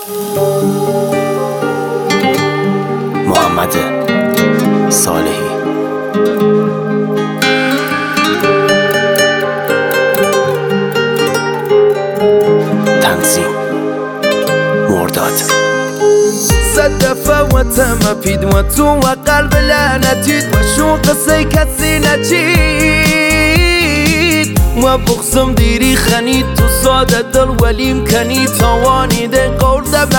محمد صالحی. تنظیم مرداد. صد دفعه و تمپید و تو و قلب لعنتید و شو قصه کسی نچید و بغزم دیری خنید تو ساده دل ولیم کنی توانی ده قول دب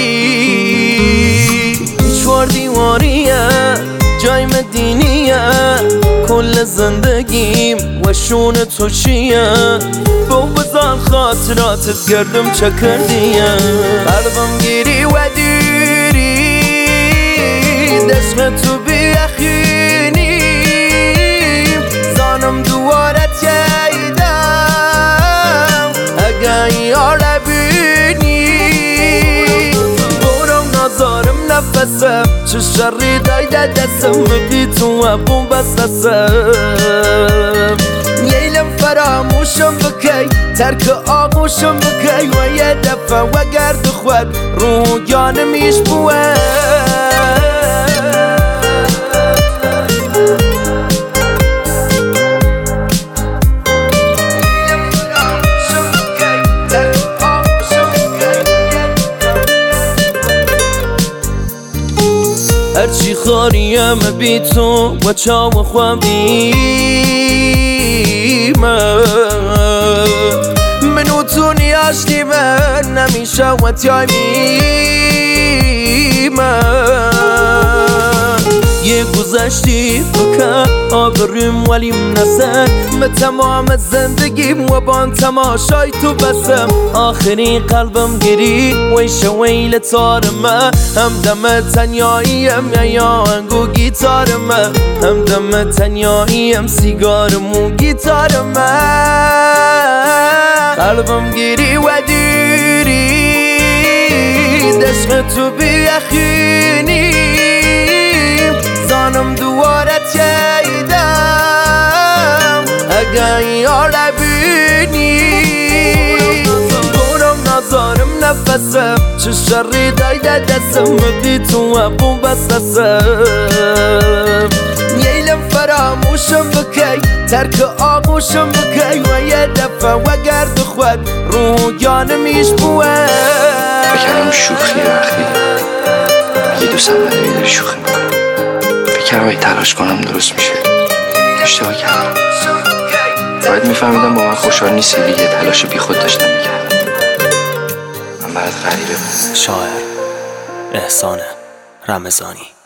نپید چوار دیواریه جای مدینیه کل زندگیم و شون تو چیه با بزن خاطراتت گردم چه کردیه قلبم گیری و دیری دشق تو بیخینیم زانم دوارت ییدم اگه یار بینی برم نازارم نفسم چه شری دایده دستم بی تو و بوم بستسم نیلم فراموشم بکی ترک آغوشم بکی و یه دفعه و گرد خود رو جانمیش بوه هرچی خاریم بی تو و چاو خوابیم منو تو نیاشتی من نمیشه و تیایمیم یه گذشتی بکن آبریم ولیم نسن به تمام زندگیم و بان تماشای تو بسم آخری قلبم گری ویش ویل تارم هم دم تنیاییم یا انگو گیتارم هم دم تنیاییم سیگارم و گیتارم قلبم گری و دیری دشق تو بیخینیم زانم دوارت ییدم اگه یار بینی برم نازارم نفسم چه شری دایده دستم بی تو و بوم بستسم نیلم فراموشم بکی ترک آغوشم بکی و یه دفعه و گرد خود رو جانمیش بوه بکنم شوخی وقتی اگه دوستم نداری داری شوخی میکنم فکرم اگه تلاش کنم درست میشه اشتباه کردم باید میفهمیدم با من خوشحال نیستی دیگه تلاش بی خود داشتم میکردم من برات غریبه شاعر احسان رمضانی.